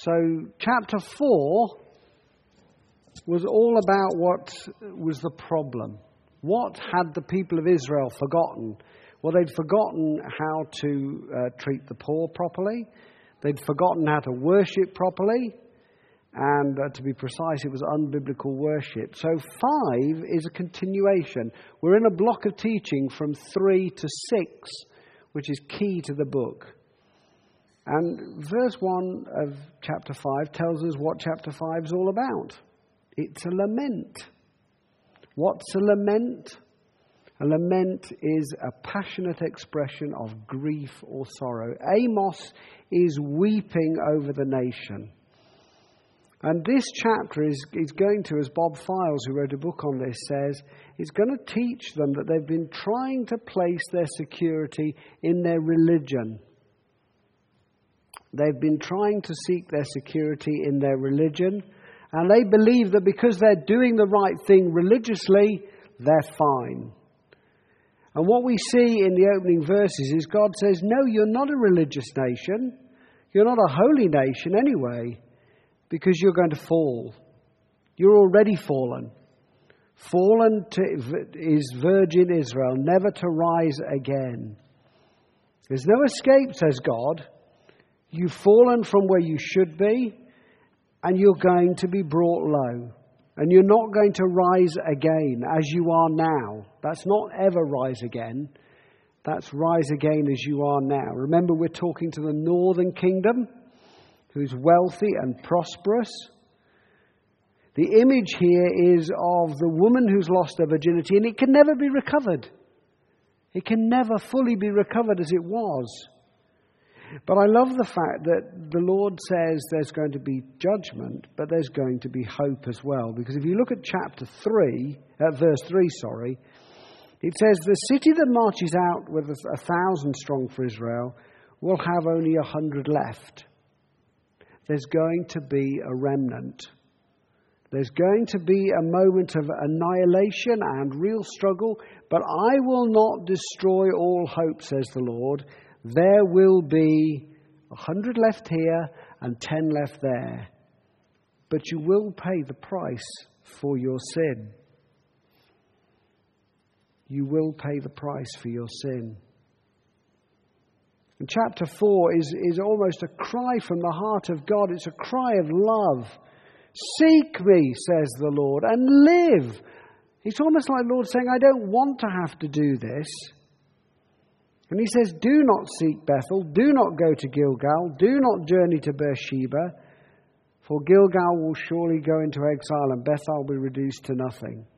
So chapter 4 was all about what was the problem. What had the people of Israel forgotten? Well, they'd forgotten how to treat the poor properly. They'd forgotten how to worship properly. And to be precise, it was unbiblical worship. So 5 is a continuation. We're in a block of teaching from 3 to 6, which is key to the book. And verse 1 of chapter 5 tells us what chapter 5 is all about. It's a lament. What's a lament? A lament is a passionate expression of grief or sorrow. Amos is weeping over the nation. And this chapter is going to, as Bob Files, who wrote a book on this, says, it's going to teach them that they've been trying to place their security in their religion. They've been trying to seek their security in their religion. And they believe that because they're doing the right thing religiously, they're fine. And what we see in the opening verses is God says, no, you're not a religious nation. You're not a holy nation anyway. Because you're going to fall. You're already fallen. Fallen is virgin Israel, never to rise again. There's no escape, says God. You've fallen from where you should be, and you're going to be brought low. And you're not going to rise again as you are now. That's not ever rise again. That's rise again as you are now. Remember, we're talking to the northern kingdom, who's wealthy and prosperous. The image here is of the woman who's lost her virginity, and it can never be recovered. It can never fully be recovered as it was. But I love the fact that the Lord says there's going to be judgment, but there's going to be hope as well. Because if you look at verse 3, it says, the city that marches out with 1,000 strong for Israel will have only 100 left. There's going to be a remnant. There's going to be a moment of annihilation and real struggle, but I will not destroy all hope, says the Lord. There will be 100 left here and 10 left there. But you will pay the price for your sin. You will pay the price for your sin. And chapter 4 is almost a cry from the heart of God. It's a cry of love. Seek me, says the Lord, and live. It's almost like the Lord saying, I don't want to have to do this. And he says, do not seek Bethel. Do not go to Gilgal. Do not journey to Beersheba. For Gilgal will surely go into exile and Bethel will be reduced to nothing.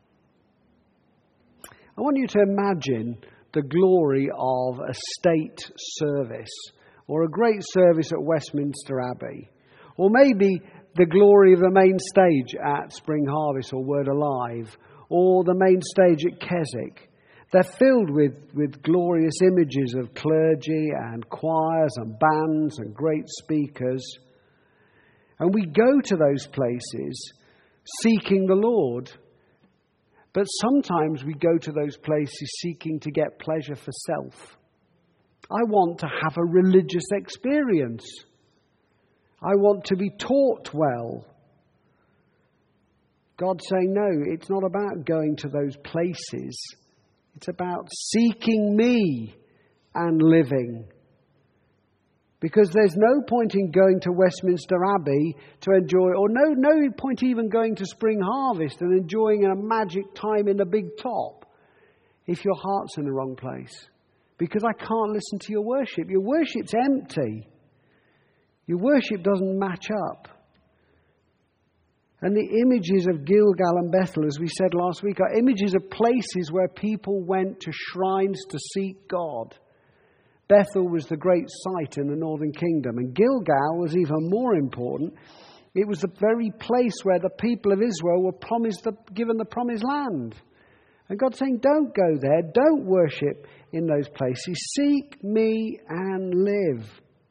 I want you to imagine the glory of a state service or a great service at Westminster Abbey, or maybe the glory of the main stage at Spring Harvest or Word Alive, or the main stage at Keswick. They're filled with glorious images of clergy and choirs and bands and great speakers. And we go to those places seeking the Lord. But sometimes we go to those places seeking to get pleasure for self. I want to have a religious experience. I want to be taught well. God's saying, no, it's not about going to those places. It's about seeking me and living. Because there's no point in going to Westminster Abbey to enjoy, or no point even going to Spring Harvest and enjoying a magic time in the big top if your heart's in the wrong place. Because I can't listen to your worship. Your worship's empty. Your worship doesn't match up. And the images of Gilgal and Bethel, as we said last week, are images of places where people went to shrines to seek God. Bethel was the great site in the northern kingdom, and Gilgal was even more important. It was the very place where the people of Israel were given the promised land. And God's saying, don't go there, don't worship in those places. Seek me and live.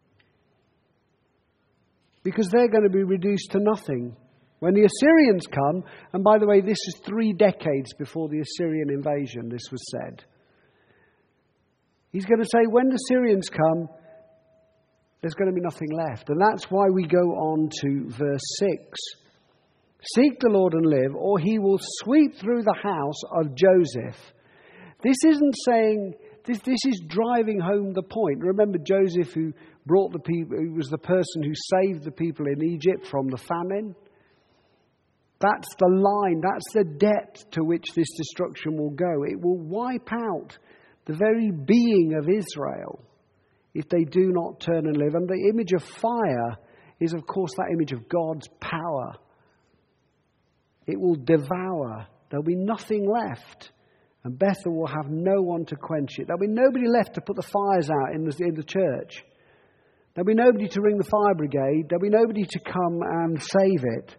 Because they're going to be reduced to nothing. When the Assyrians come, and by the way, this is 3 decades before the Assyrian invasion, this was said. He's going to say, when the Syrians come, there's going to be nothing left. And that's why we go on to verse 6. Seek the Lord and live, or he will sweep through the house of Joseph. This isn't saying, this is driving home the point. Remember Joseph who brought the people, who was the person who saved the people in Egypt from the famine? That's the line, that's the depth to which this destruction will go. It will wipe out the very being of Israel if they do not turn and live. And the image of fire is, of course, that image of God's power. It will devour. There'll be nothing left. And Bethel will have no one to quench it. There'll be nobody left to put the fires out in the church. There'll be nobody to ring the fire brigade. There'll be nobody to come and save it.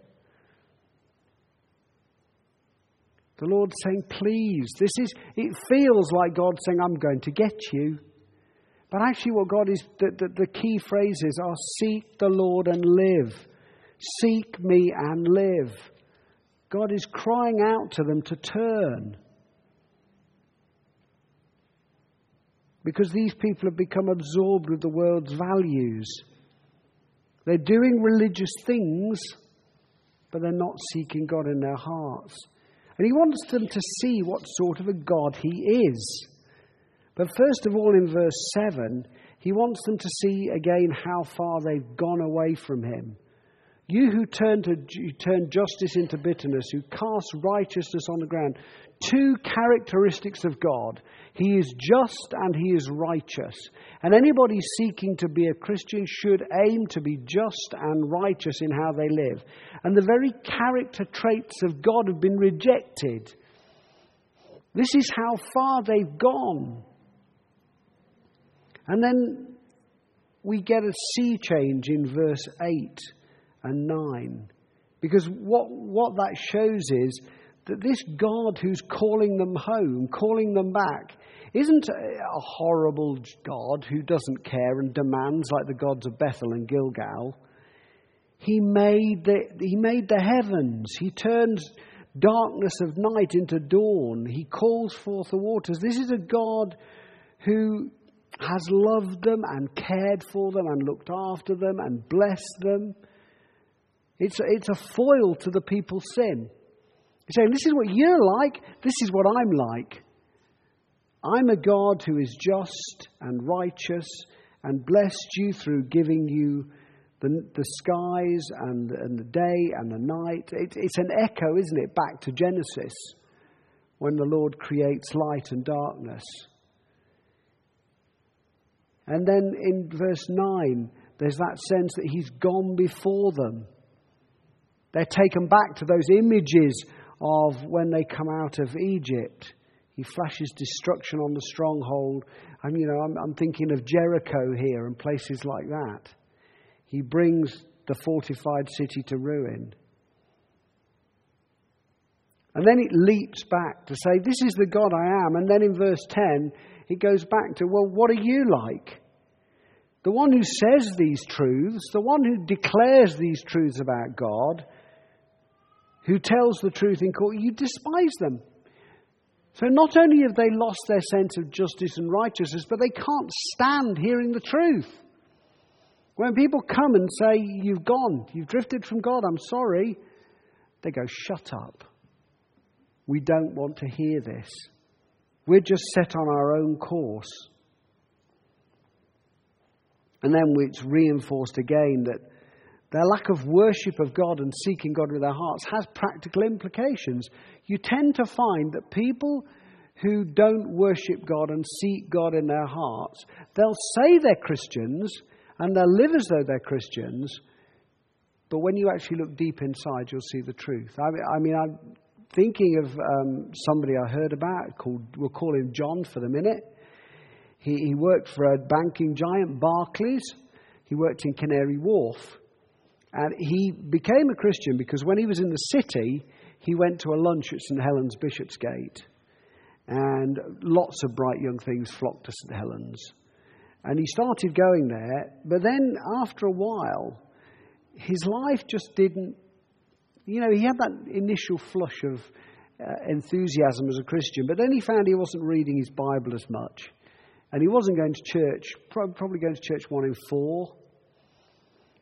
The Lord's saying, please, it feels like God saying, I'm going to get you. But actually what God is, the key phrases are seek the Lord and live. Seek me and live. God is crying out to them to turn. Because these people have become absorbed with the world's values. They're doing religious things, but they're not seeking God in their hearts. And he wants them to see what sort of a God he is. But first of all, in verse 7, he wants them to see again how far they've gone away from him. You who turn justice into bitterness, who cast righteousness on the ground. Two characteristics of God. He is just and he is righteous. And anybody seeking to be a Christian should aim to be just and righteous in how they live. And the very character traits of God have been rejected. This is how far they've gone. And then we get a sea change in verse 8 and 9. Because what that shows is that this God who's calling them home, calling them back, isn't a horrible God who doesn't care and demands like the gods of Bethel and Gilgal. He made the heavens. He turns darkness of night into dawn. He calls forth the waters. This is a God who has loved them and cared for them and looked after them and blessed them. It's a foil to the people's sin. He's saying, this is what you're like, this is what I'm like. I'm a God who is just and righteous and blessed you through giving you the skies and the day and the night. It's an echo, isn't it, back to Genesis, when the Lord creates light and darkness. And then in verse 9, there's that sense that he's gone before them. They're taken back to those images of when they come out of Egypt. He flashes destruction on the stronghold. I'm thinking of Jericho here and places like that. He brings the fortified city to ruin. And then it leaps back to say, this is the God I am. And then in verse 10, it goes back to, well, what are you like? The one who says these truths, the one who declares these truths about God, who tells the truth in court, you despise them. So not only have they lost their sense of justice and righteousness, but they can't stand hearing the truth. When people come and say, you've gone, you've drifted from God, I'm sorry, they go, shut up. We don't want to hear this. We're just set on our own course. And then it's reinforced again that their lack of worship of God and seeking God with their hearts has practical implications. You tend to find that people who don't worship God and seek God in their hearts, they'll say they're Christians and they'll live as though they're Christians, but when you actually look deep inside, you'll see the truth. I'm thinking of somebody I heard about, we'll call him John for the minute. He worked for a banking giant, Barclays. He worked in Canary Wharf. And he became a Christian because when he was in the city, he went to a lunch at St. Helens Bishopsgate. And lots of bright young things flocked to St. Helens. And he started going there. But then after a while, his life just didn't... he had that initial flush of enthusiasm as a Christian. But then he found he wasn't reading his Bible as much. And he wasn't going to church, probably going to church 1 in 4.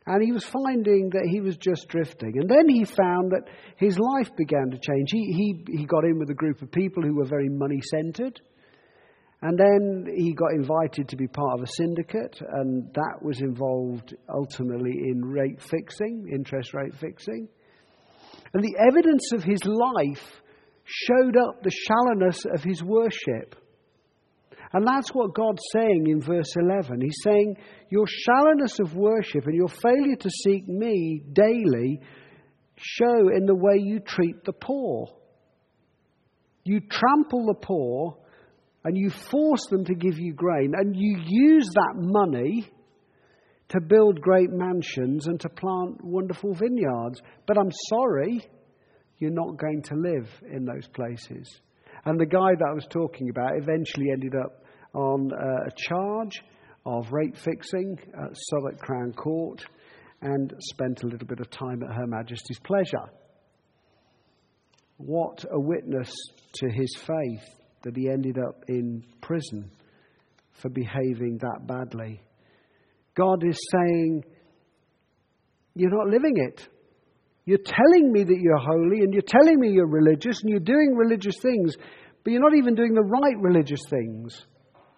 And he was finding that he was just drifting. And then he found that his life began to change. He got in with a group of people who were very money-centred. And then he got invited to be part of a syndicate. And that was involved ultimately in rate fixing, interest rate fixing. And the evidence of his life showed up the shallowness of his worship. And that's what God's saying in verse 11. He's saying, your shallowness of worship and your failure to seek me daily show in the way you treat the poor. You trample the poor and you force them to give you grain, and you use that money to build great mansions and to plant wonderful vineyards. But I'm sorry, you're not going to live in those places. And the guy that I was talking about eventually ended up on a charge of rate fixing at Southwark Crown Court and spent a little bit of time at Her Majesty's pleasure. What a witness to his faith that he ended up in prison for behaving that badly. God is saying, you're not living it. You're telling me that you're holy and you're telling me you're religious and you're doing religious things, but you're not even doing the right religious things.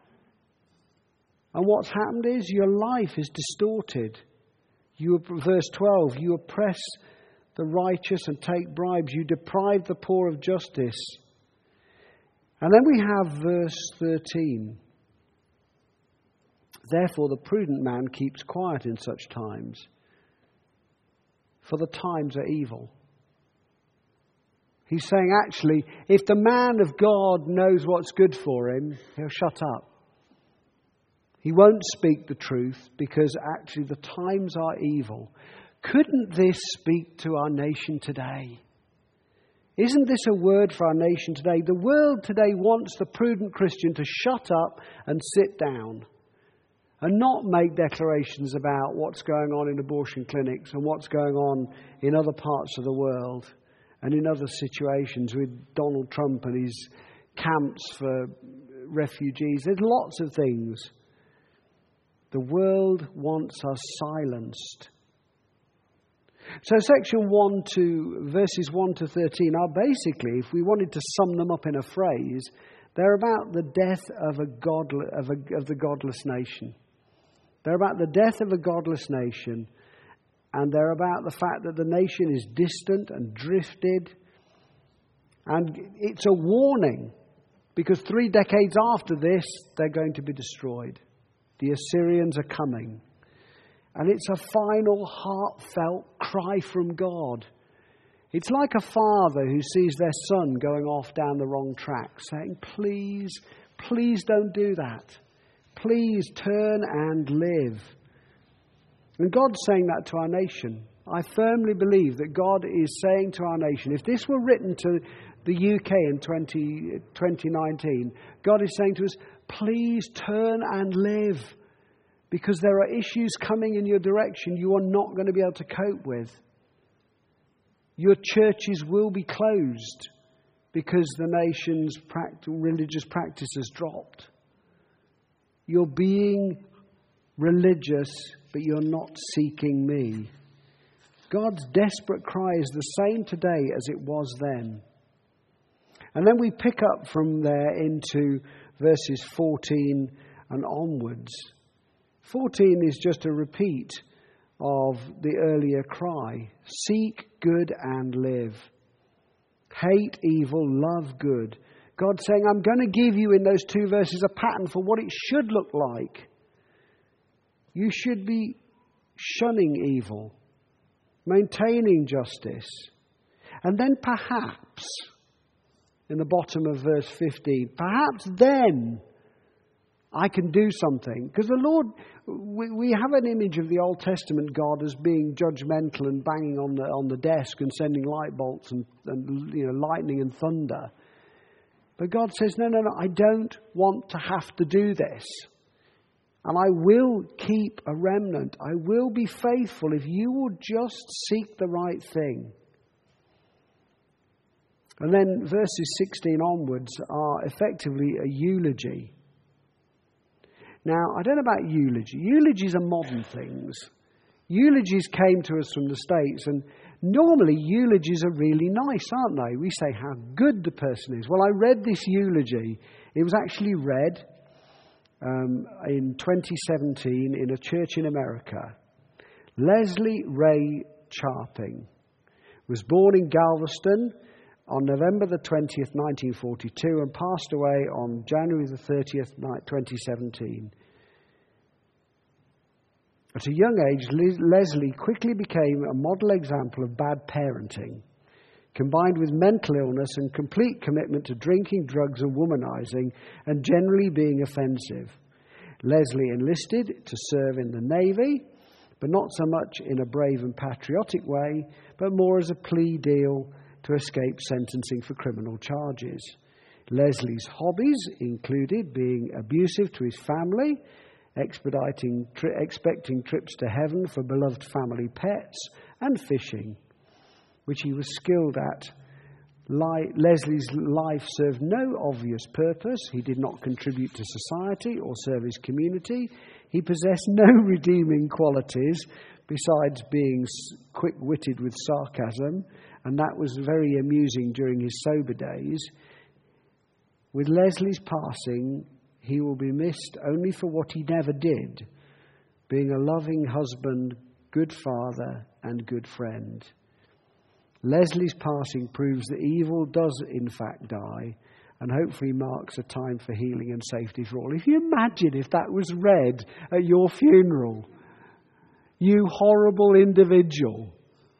And what's happened is your life is distorted. Verse 12, you oppress the righteous and take bribes. You deprive the poor of justice. And then we have verse 13. Therefore the prudent man keeps quiet in such times, for the times are evil. He's saying actually, if the man of God knows what's good for him, he'll shut up. He won't speak the truth because actually the times are evil. Couldn't this speak to our nation today? Isn't this a word for our nation today? The world today wants the prudent Christian to shut up and sit down and not make declarations about what's going on in abortion clinics and what's going on in other parts of the world and in other situations with Donald Trump and his camps for refugees. There's lots of things. The world wants us silenced. So section 1 to verses 1 to 13 are basically, if we wanted to sum them up in a phrase, they're about the death of the godless nation. They're about the death of a godless nation, and they're about the fact that the nation is distant and drifted. And it's a warning, because 3 decades after this, they're going to be destroyed. The Assyrians are coming. And it's a final heartfelt cry from God. It's like a father who sees their son going off down the wrong track, saying, please, please don't do that. Please turn and live. And God's saying that to our nation. I firmly believe that God is saying to our nation, if this were written to the UK in 2019, God is saying to us, please turn and live. Because there are issues coming in your direction you are not going to be able to cope with. Your churches will be closed because the nation's religious practice has dropped. You're being religious, but you're not seeking me. God's desperate cry is the same today as it was then. And then we pick up from there into verses 14 and onwards. 14 is just a repeat of the earlier cry. Seek good and live. Hate evil, love good. God saying, I'm going to give you in those 2 verses a pattern for what it should look like. You should be shunning evil, maintaining justice. And then perhaps, in the bottom of verse 15, perhaps then I can do something. Because the Lord, we have an image of the Old Testament God as being judgmental and banging on the desk and sending light bolts and lightning and thunder. But God says, no, I don't want to have to do this. And I will keep a remnant. I will be faithful if you will just seek the right thing. And then verses 16 onwards are effectively a eulogy. Now, I don't know about eulogy. Eulogies are modern things. Eulogies came to us from the States, and normally eulogies are really nice, aren't they? We say how good the person is. Well, I read this eulogy. It was actually read in 2017 in a church in America. Leslie Ray Charping was born in Galveston on November the 20th, 1942, and passed away on January the 30th, 2017. At a young age, Leslie quickly became a model example of bad parenting, combined with mental illness and complete commitment to drinking, drugs and womanizing, and generally being offensive. Leslie enlisted to serve in the Navy, but not so much in a brave and patriotic way, but more as a plea deal to escape sentencing for criminal charges. Leslie's hobbies included being abusive to his family, expecting trips to heaven for beloved family pets, and fishing, which he was skilled at. Leslie's life served no obvious purpose. He did not contribute to society or serve his community. He possessed no redeeming qualities besides being quick-witted with sarcasm, and that was very amusing during his sober days. With Leslie's passing, he will be missed only for what he never did, being a loving husband, good father, and good friend. Leslie's passing proves that evil does in fact die, and hopefully marks a time for healing and safety for all. If you imagine if that was read at your funeral, you horrible individual.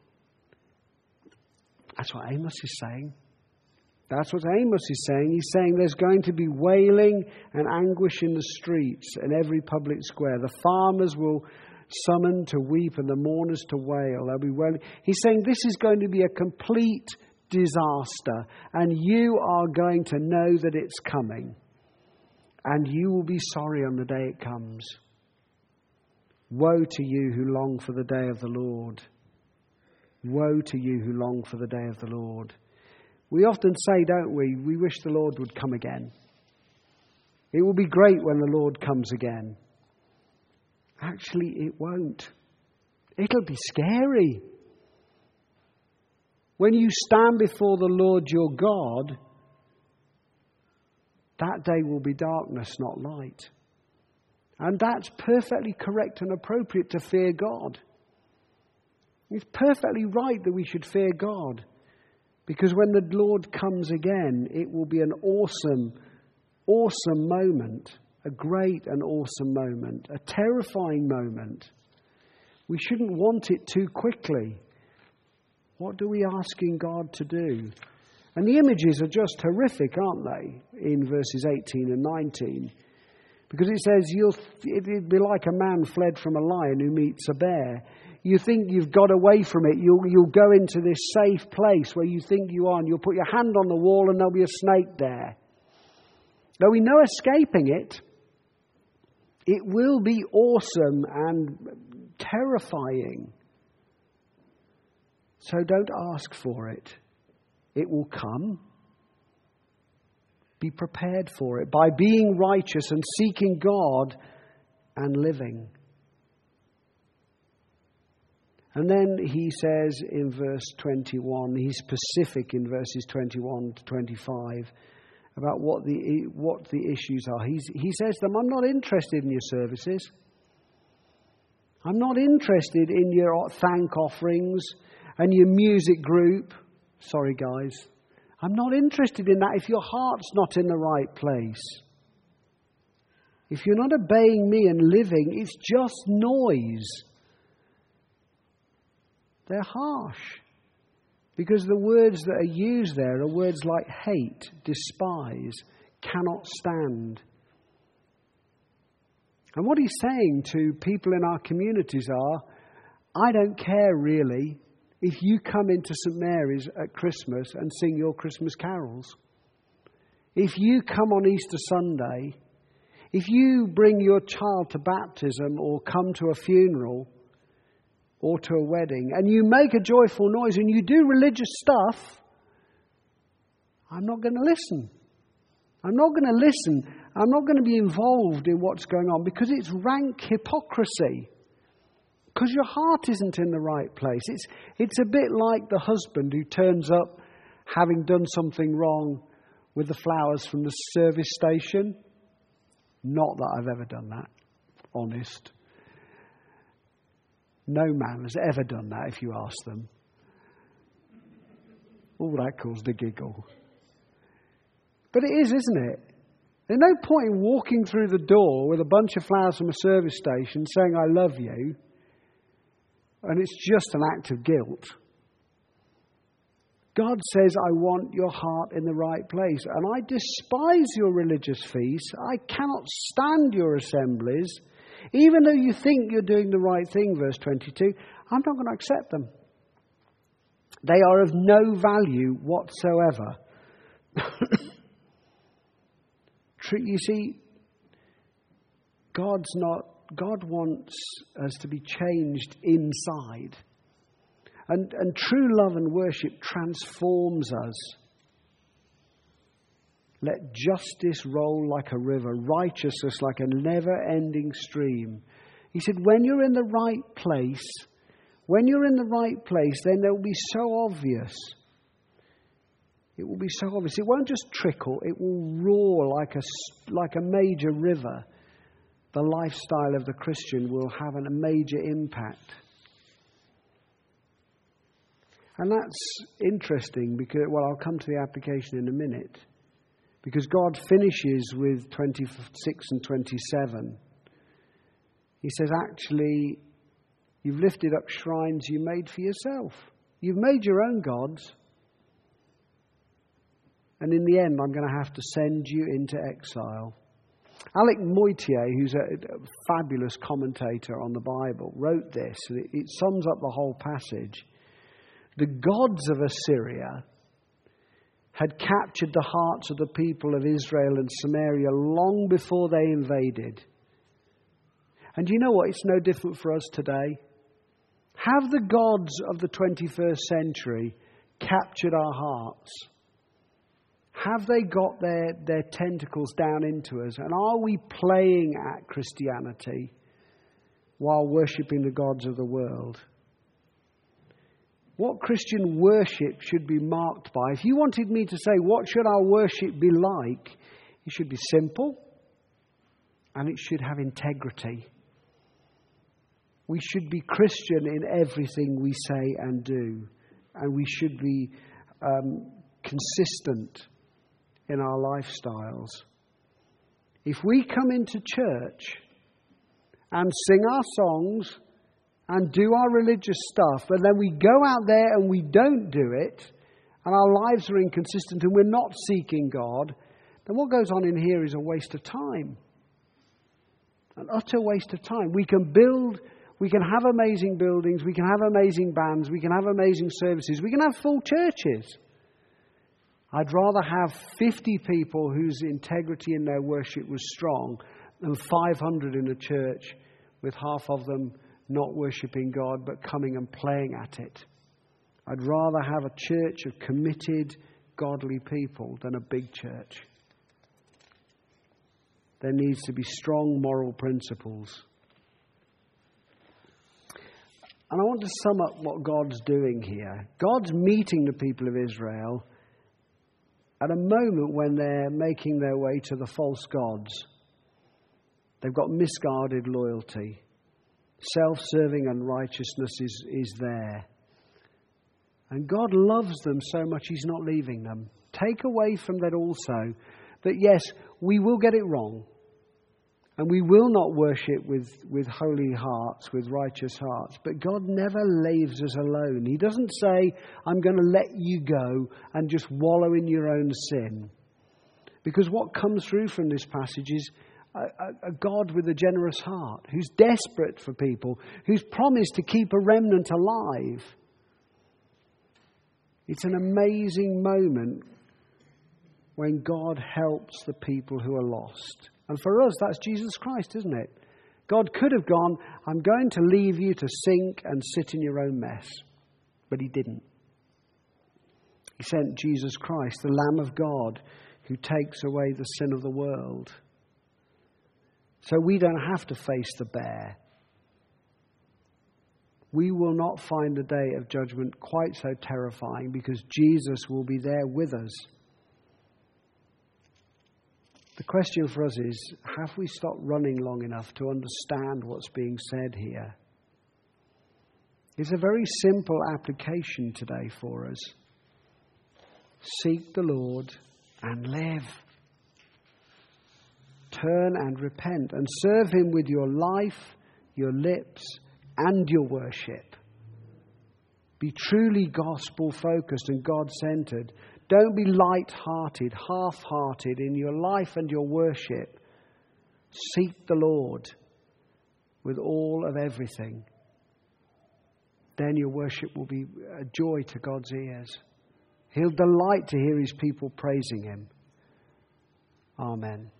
That's what Amos is saying. That's what Amos is saying. He's saying there's going to be wailing and anguish in the streets and every public square. The farmers will summon to weep and the mourners to wail. They'll be wailing. He's saying this is going to be a complete disaster, and you are going to know that it's coming, and you will be sorry on the day it comes. Woe to you who long for the day of the Lord. Woe to you who long for the day of the Lord. We often say, don't we, we wish the Lord would come again. It will be great when the Lord comes again. Actually, it won't. It'll be scary. When you stand before the Lord your God, that day will be darkness, not light. And that's perfectly correct and appropriate to fear God. It's perfectly right that we should fear God. Because when the Lord comes again, it will be an awesome, awesome moment. A great and awesome moment. A terrifying moment. We shouldn't want it too quickly. What are we asking God to do? And the images are just horrific, aren't they? In verses 18 and 19. Because it says, it'd be like a man fled from a lion who meets a bear. You think you've got away from it. You'll go into this safe place where you think you are, and you'll put your hand on the wall and there'll be a snake there. There'll be no escaping it. It will be awesome and terrifying. So don't ask for it. It will come. Be prepared for it by being righteous and seeking God and living. And then he says in verse 21, he's specific in verses 21 to 25 about what the issues are. He says to them, I'm not interested in your services. I'm not interested in your thank offerings and your music group. Sorry, guys. I'm not interested in that if your heart's not in the right place. If you're not obeying me and living, it's just noise. They're harsh. Because the words that are used there are words like hate, despise, cannot stand. And what he's saying to people in our communities are, I don't care really if you come into St. Mary's at Christmas and sing your Christmas carols. If you come on Easter Sunday, if you bring your child to baptism or come to a funeral or to a wedding and you make a joyful noise and you do religious stuff, I'm not going to listen. I'm not going to listen. I'm not going to be involved in what's going on because it's rank hypocrisy. Because your heart isn't in the right place. It's a bit like the husband who turns up having done something wrong with the flowers from the service station. Not that I've ever done that, honest. No man has ever done that if you ask them. All that caused a giggle. But it is, isn't it? There's no point in walking through the door with a bunch of flowers from a service station saying, I love you, and it's just an act of guilt. God says, I want your heart in the right place. And I despise your religious feasts. I cannot stand your assemblies. Even though you think you're doing the right thing, verse 22, I'm not going to accept them. They are of no value whatsoever. You see, God wants us to be changed inside. And true love and worship transforms us. Let justice roll like a river, righteousness like a never-ending stream. He said, when you're in the right place, then it will be so obvious. It will be so obvious. It won't just trickle. It will roar like a major river. The lifestyle of the Christian will have a major impact. And that's interesting because, well, I'll come to the application in a minute. Because God finishes with 26 and 27. He says, actually, you've lifted up shrines you made for yourself. You've made your own gods. And in the end, I'm going to have to send you into exile. Alec Moitier, who's a fabulous commentator on the Bible, wrote this. And it sums up the whole passage. The gods of Assyria had captured the hearts of the people of Israel and Samaria long before they invaded. And you know what? It's no different for us today. Have the gods of the 21st century captured our hearts? Have they got their tentacles down into us? And are we playing at Christianity while worshipping the gods of the world? What Christian worship should be marked by? If you wanted me to say, what should our worship be like? It should be simple and it should have integrity. We should be Christian in everything we say and do. And we should be consistent in our lifestyles. If we come into church and sing our songs and do our religious stuff, but then we go out there and we don't do it, and our lives are inconsistent and we're not seeking God, then what goes on in here is a waste of time. An utter waste of time. We can have amazing buildings, we can have amazing bands, we can have amazing services, we can have full churches. I'd rather have 50 people whose integrity in their worship was strong than 500 in a church with half of them not worshipping God but coming and playing at it. I'd rather have a church of committed, godly people than a big church. There needs to be strong moral principles. And I want to sum up what God's doing here. God's meeting the people of Israel at a moment when they're making their way to the false gods. They've got misguided loyalty. Self-serving unrighteousness is there. And God loves them so much He's not leaving them. Take away from that also that yes, we will get it wrong. And we will not worship with holy hearts, with righteous hearts. But God never leaves us alone. He doesn't say, I'm going to let you go and just wallow in your own sin. Because what comes through from this passage is a God with a generous heart, who's desperate for people, who's promised to keep a remnant alive. It's an amazing moment when God helps the people who are lost. And for us, that's Jesus Christ, isn't it? God could have gone, I'm going to leave you to sink and sit in your own mess. But He didn't. He sent Jesus Christ, the Lamb of God, who takes away the sin of the world. So we don't have to face the bear. we will not find the day of judgment quite so terrifying, because Jesus will be there with us. The question for us is, have we stopped running long enough to understand what's being said here? It's a very simple application today for us. Seek the Lord and live. Turn and repent and serve him with your life, your lips, and your worship. Be truly gospel-focused and God-centered. Don't be light-hearted, half-hearted in your life and your worship. Seek the Lord with all of everything. Then your worship will be a joy to God's ears. He'll delight to hear his people praising him. Amen.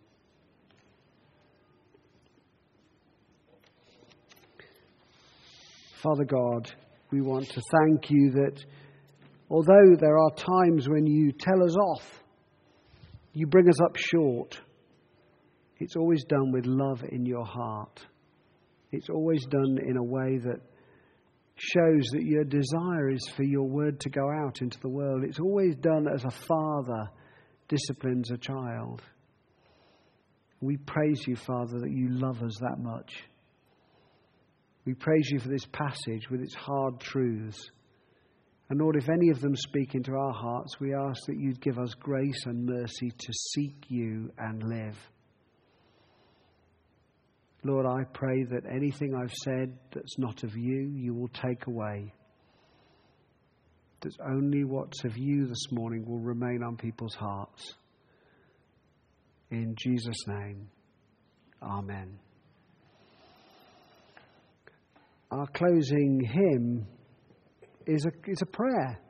Father God, we want to thank you that although there are times when you tell us off, you bring us up short, it's always done with love in your heart. It's always done in a way that shows that your desire is for your word to go out into the world. It's always done as a father disciplines a child. We praise you, Father, that you love us that much. We praise you for this passage with its hard truths. And Lord, if any of them speak into our hearts, we ask that you'd give us grace and mercy to seek you and live. Lord, I pray that anything I've said that's not of you, you will take away. That only what's of you this morning will remain on people's hearts. In Jesus' name, amen. Our closing hymn is a prayer.